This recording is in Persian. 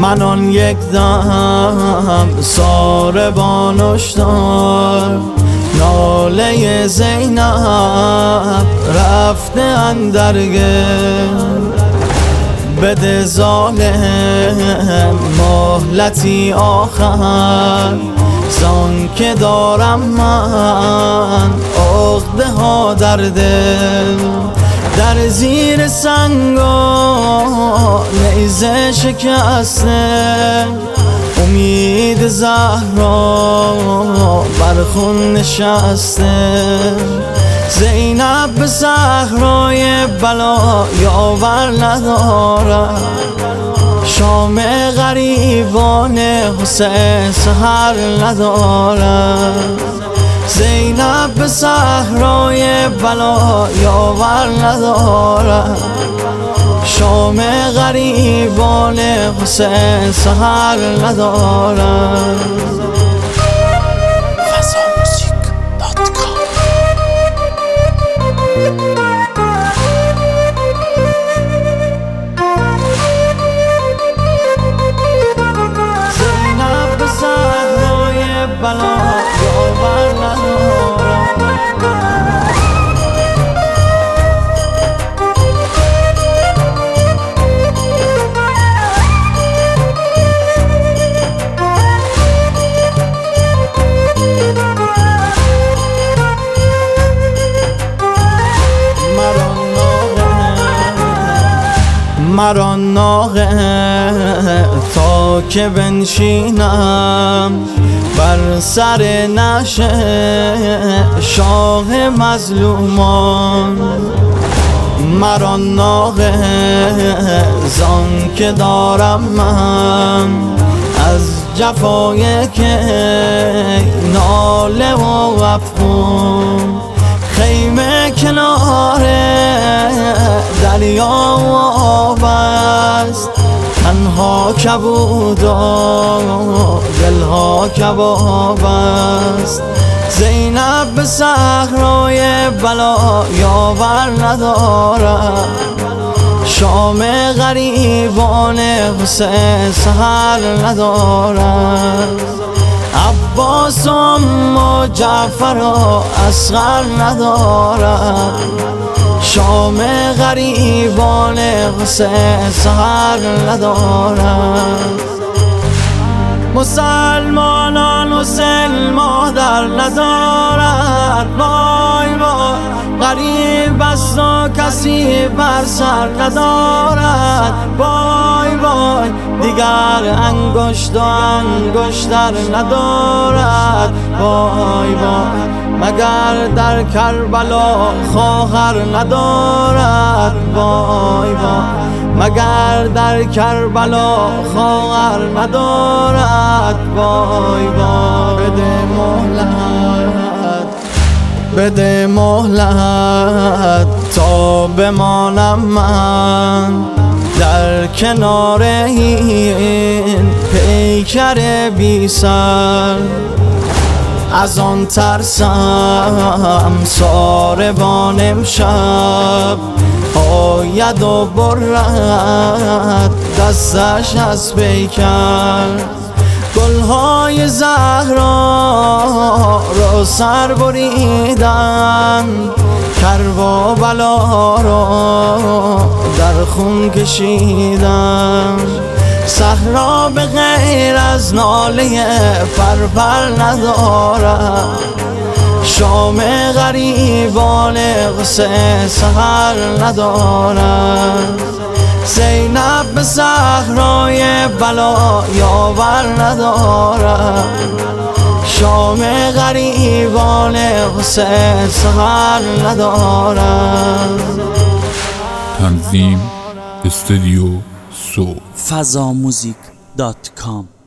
من آن یک دم ساربان اشتار، ناله زینب رفته اندرگل. بده ظالم مهلتی آخر، زان که دارم من عقده ها در دل. در زیر سنگ و نیزه شکسته، امید زهرا بر خون نشسته. زینب به صحرای بلا یاور ندارد، شام غریبان حسین سحر ندارد. زینب به صحرای بلا یاور ندارد، شام غریبان حسین سحر ندارد. زینب به صحرای بلا یاور ندارد. مرا ناقه تا که بنشینم بر سر نشه شاه مظلومان. مرا ناقه زان که دارم من از جفای که ناله و افغون. خیمه کنار دریا و آب است، تنها کبود و دلها کباب است. زینب به صحرای بلا یاور ندارد، شام غریبان حسین سحر ندارد. عباس و ام جعفر و اصغر ندارد، شام غریبان حسین سحر ندارد. مسلمانان حسین مادر ندارد، وای وای غریب است و کسی بر سر ندارد. وای وای دیگر انگشت و انگشتر ندارد. وای وای مگر در کربلا خواهر ندارد. وای وای مگر در کربلا خواهر ندارد. وای وای بده مهلت تا بمانم من در کنار این پیکر بی سر. از آن ترسم ساربان امشب آید و برد دستش از پیکر. گلهای زهرا را سر بریدن، کروا بلا را در خون کشیدن. صحرا به غیر از ناله پرپر ندارد، شام غریبان حسین سحر ندارد. زینب به صحرای بلا یاور ندارد، شام غریبان حسین سحر ندارد. تنظیم استودیو سو fazamuzik.com